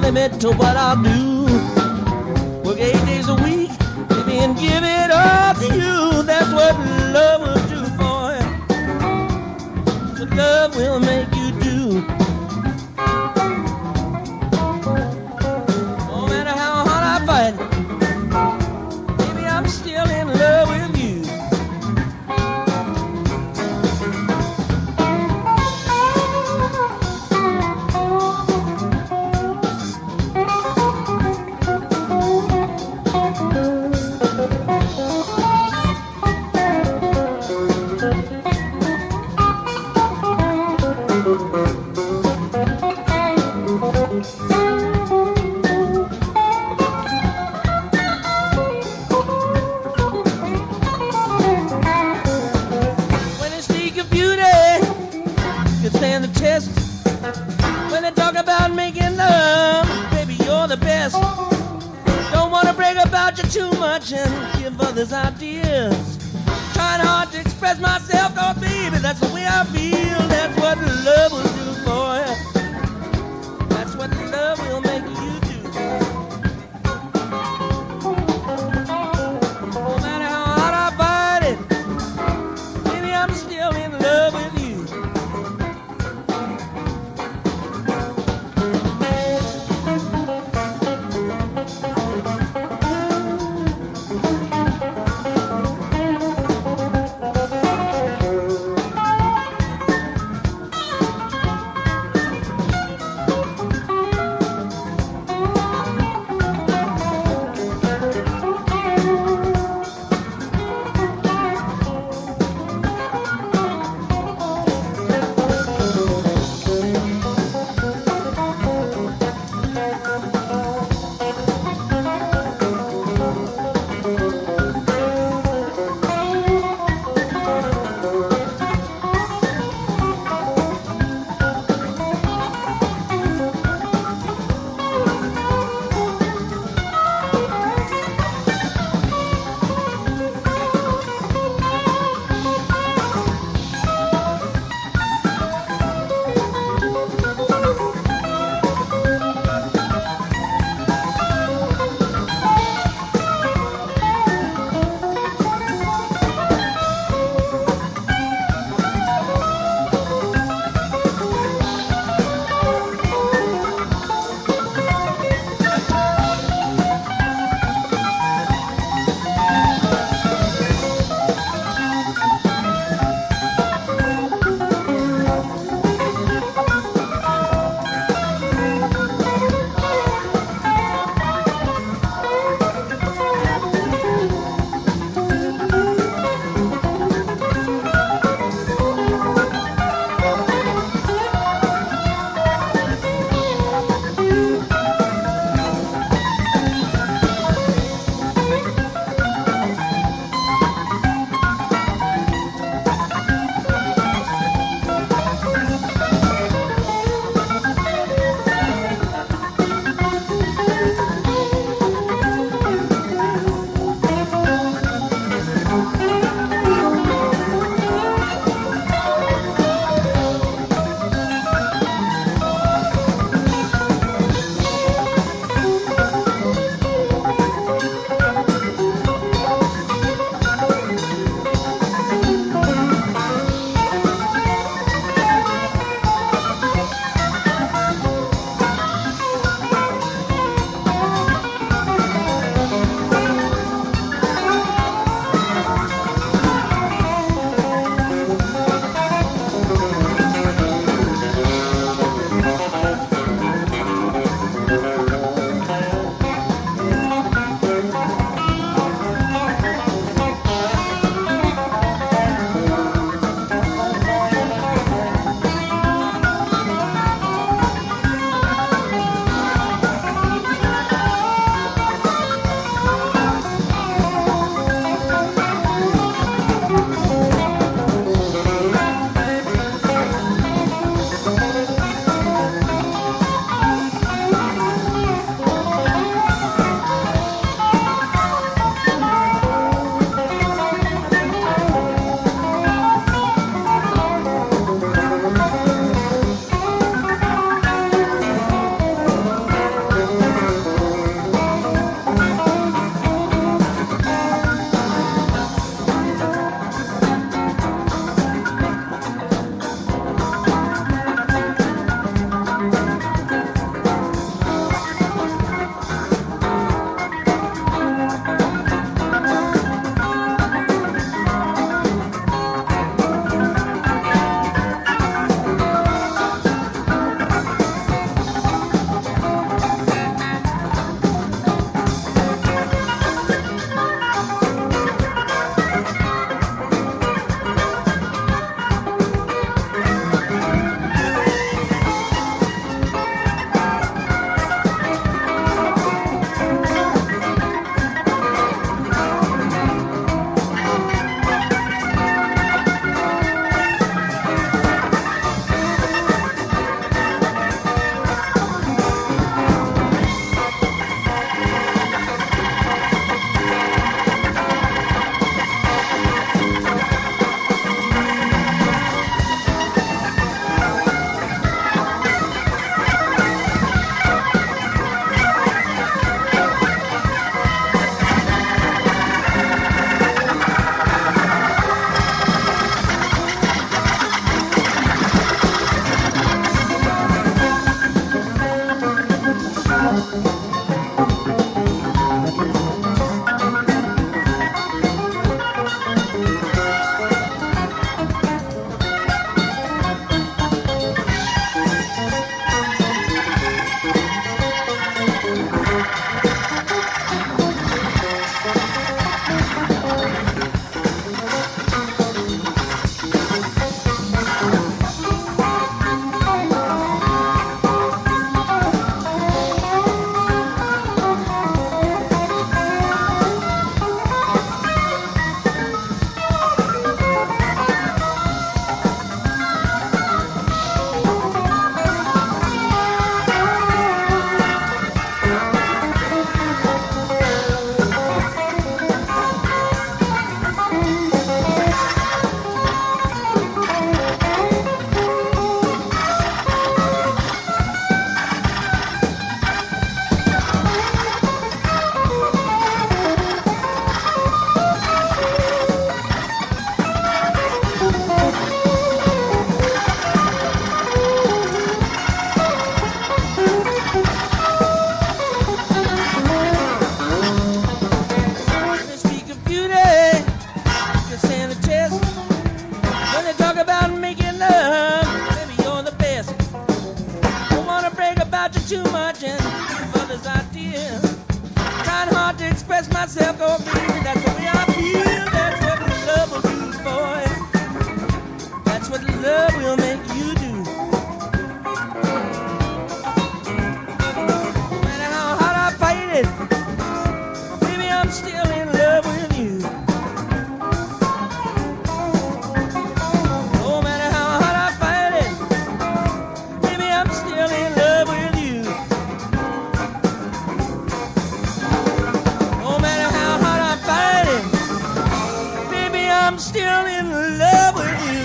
limit to what I'll do. Work 8 days a week, baby, and give it all to you. That's what love will do for you. That's what love will make you do. No matter how hard I fight, baby, I'm still in love with you. When they speak of beauty, you can stand the test. When they talk about making love, baby, you're the best. Don't wanna brag about you too much and give others ideas. Trying hard to express myself, oh baby, that's the way I feel. That's what love will do for you. That's what love will make you do. No matter how hard I fight it, baby, I'm still in love with you. much and others I did. Trying hard to express myself, oh baby, that's the way I feel. That's what love will do, boy. That's what love will make you do. No matter how hard I fight it, baby, I'm still in love with you. No matter how hard I fight it, baby, I'm still in love with you. No matter how hard I fight it, baby, I'm still in love with you.